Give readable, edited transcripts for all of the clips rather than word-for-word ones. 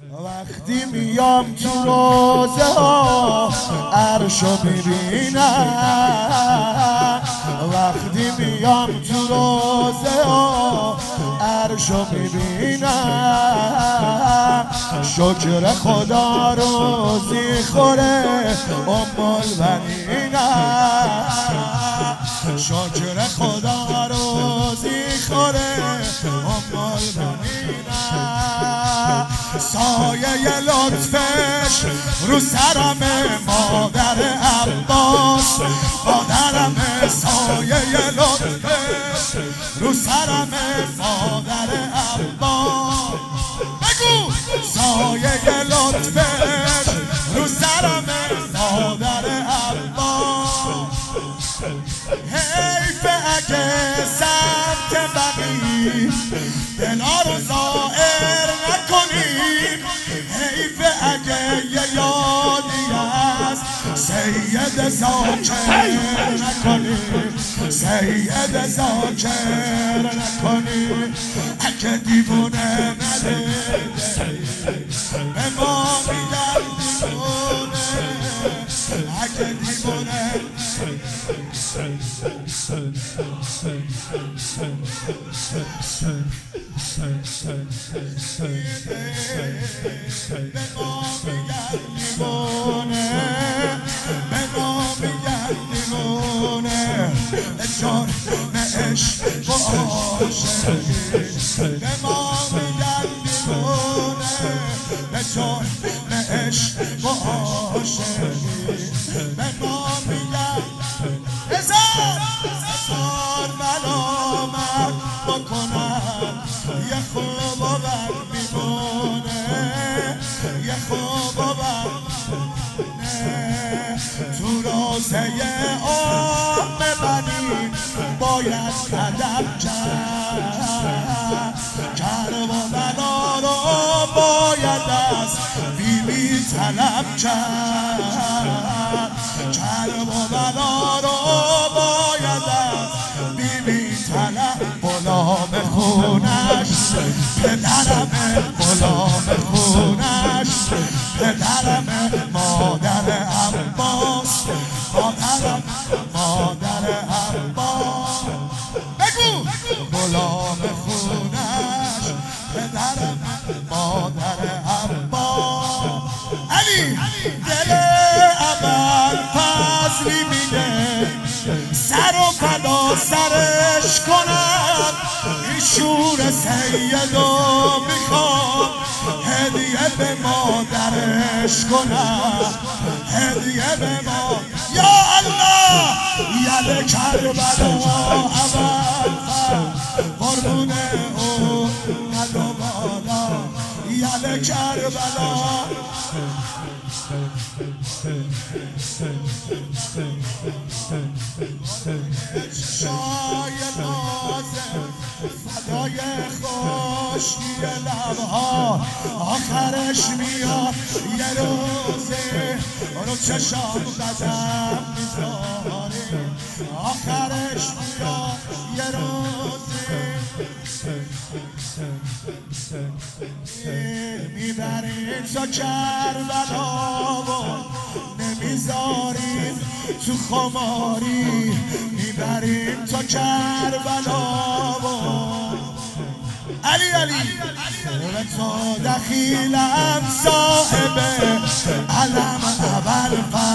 وقتی میام تو روزه ها عرشو میبینم، وقتی میام تو روزه ها عرشو میبینم، شکر خدا روزی خوره البنینم، شکر خدا روزی خوره البنینم. سایه لطفش رو سرم مادر عباس، مادرم سایه لطفش رو سرم مادر عباس. بگو سایه لطفش رو سرم مادر عباس. حیف اگه سمت بقی دلا رو زائر نکنیم، حیف اگه یه یادی از سید زاکر نکنیم، سید زاکر نکنیم. اگه دیوونه نده به ما میگن دیوونه، اگه دیوونه به ما میگن دیوونه، به ما میگن دیوونه. جان عشق و عاشقی به ما میگن دیوونه، به جان عشق و عاشقی به ما میگن. هزار ملامت بکنم یه خوب و بد میمونه، یه خوب و بد تو روزه عام بنی باید ادب کرد، کرب و بلا رو باید از بیبی طلب کرد، کرب و بلا رو باید از بیبی طلب. غلام خونش پدرم، غلام خونش پدرم، مادر عباس، مادرم مادر عباس. بگو غلام خونش پدرم، مادر عباس. علی دل عمل فضلی میده، سر و فدا سرش کنم، این شور سیدو میخوام هدیه به مادرش کنم، هدیه به ما. یا الله یل کربلا اول قربونه او قد و بالا، یل کربلا. شای نازم فدای خشکی لبها، آخرش میاد یه روزه رو چشام قدم میذاری، آخرش میاد یه روزه میبریم تا کربلا و نمیذاریم تو خماری، میبریم تا کربلا و علی علی و تو دخیلم صاحب علم اول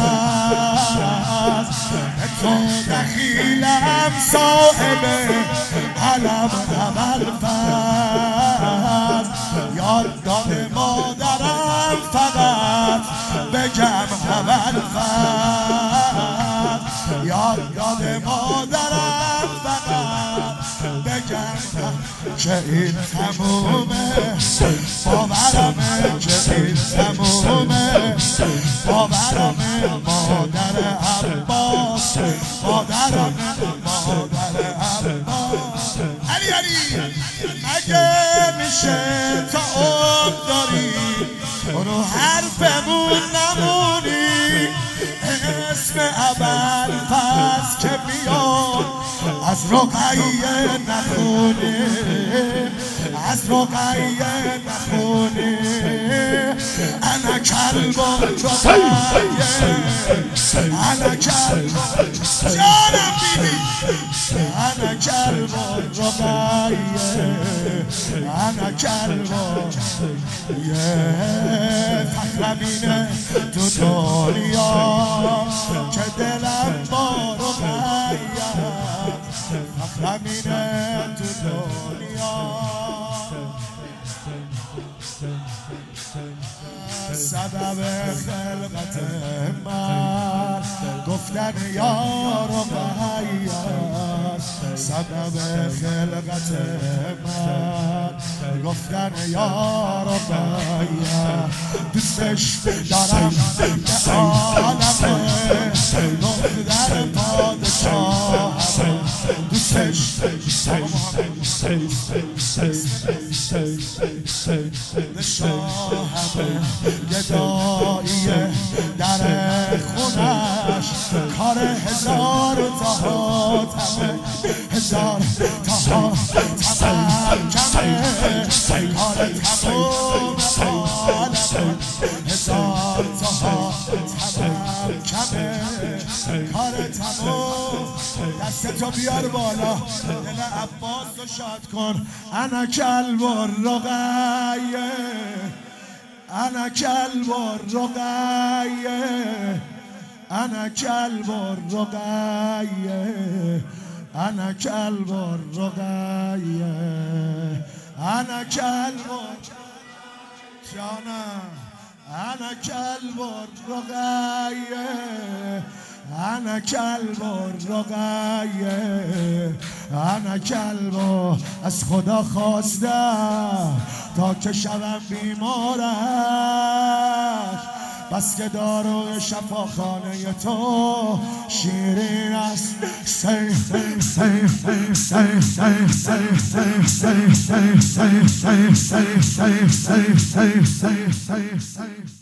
فاز، تو دخیلم صاحب علم اول فاز. یاد داد مادرم فقط بگم اول فاز، یاد داد مادرم فقط بگم که این تمومه، باورمه که این تمومه، باورمه مادر عباس، مادرمه مادر عباس. علی علی اگه میشه تا عمر داری رو حرفمون نمونی، اسم ابوالفضل که بیاد از رقیه نخونیم، از رقیه نخونیم. کلب و رقیه انا کلب جانم بیبی انا کلب و رقیه انا کلب فخرمینه تو دنیا که دلم با رقیه فخرمینه تو دنیا سبب خلقت من گفتن یا رقیه سبب خلقت من گفتن یا رقیه دوستش دارم که عالمه دختر پادشاهم دوستش شاهمه گداییه در خونش کار هزار تا حاتمه هزار تا حاتمه کمه کار تموم عالمه هزار تا حاتمه کمه کار تموم دستتو بیار بالا دل عباس رو شاد کن انا کلب و رقیه انا کلب و رقیه انا کلب و رقیه انا کلب و رقیه انا کلب و جانم انا کلب و رقیه انا کلب و رقیه انا کلب از خدا خواستم تا که شوم بیمارش بس که داروی شفاخانه تو شیرین است سیف